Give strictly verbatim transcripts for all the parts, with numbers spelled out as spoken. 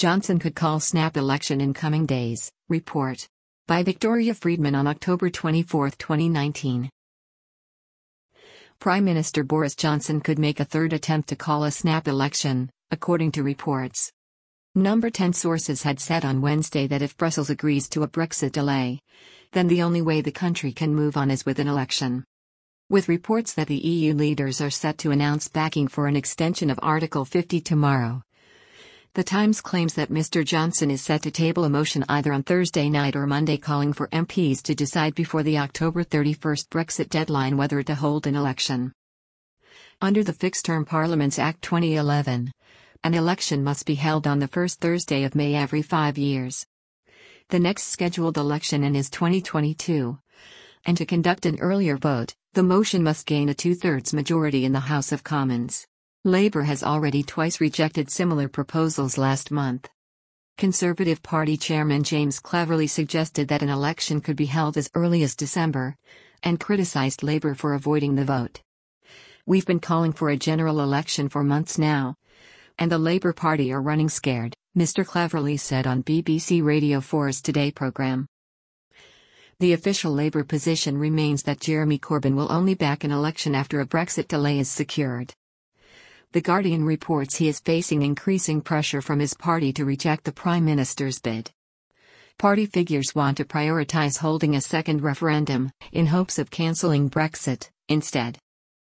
Johnson could call snap election in coming days, report. By Victoria Friedman on October twenty-fourth, twenty nineteen. Prime Minister Boris Johnson could make a third attempt to call a snap election, according to reports. Number ten sources had said on Wednesday that if Brussels agrees to a Brexit delay, then the only way the country can move on is with an election. With reports that the E U leaders are set to announce backing for an extension of Article fifty tomorrow, The Times claims that Mister Johnson is set to table a motion either on Thursday night or Monday calling for M Ps to decide before the October thirty-first Brexit deadline whether to hold an election. Under the Fixed-Term Parliaments Act twenty eleven, an election must be held on the first Thursday of May every five years. The next scheduled election in is twenty twenty-two. And to conduct an earlier vote, the motion must gain a two-thirds majority in the House of Commons. Labour has already twice rejected similar proposals last month. Conservative Party Chairman James Cleverly suggested that an election could be held as early as December, and criticised Labour for avoiding the vote. "We've been calling for a general election for months now, and the Labour Party are running scared," Mister Cleverly said on B B C Radio four's Today programme. The official Labour position remains that Jeremy Corbyn will only back an election after a Brexit delay is secured. The Guardian reports he is facing increasing pressure from his party to reject the Prime Minister's bid. Party figures want to prioritise holding a second referendum, in hopes of cancelling Brexit, instead.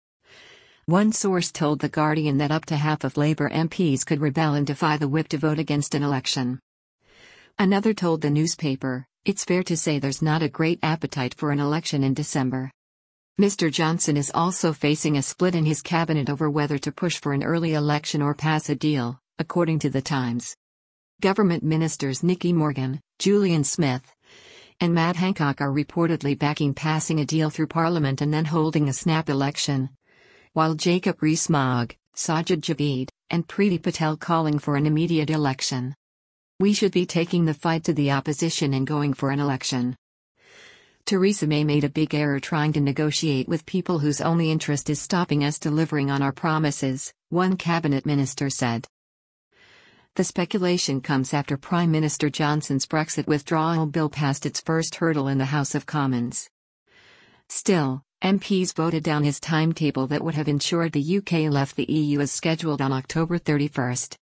One source told The Guardian that up to half of Labour M Ps could rebel and defy the whip to vote against an election. Another told the newspaper, "It's fair to say there's not a great appetite for an election in December." Mister Johnson is also facing a split in his cabinet over whether to push for an early election or pass a deal, according to The Times. Government ministers Nicky Morgan, Julian Smith, and Matt Hancock are reportedly backing passing a deal through Parliament and then holding a snap election, while Jacob Rees-Mogg, Sajid Javid, and Priti Patel calling for an immediate election. "We should be taking the fight to the opposition and going for an election. Theresa May made a big error trying to negotiate with people whose only interest is stopping us delivering on our promises," one cabinet minister said. The speculation comes after Prime Minister Johnson's Brexit withdrawal bill passed its first hurdle in the House of Commons. Still, M Ps voted down his timetable that would have ensured the U K left the E U as scheduled on October thirty-first.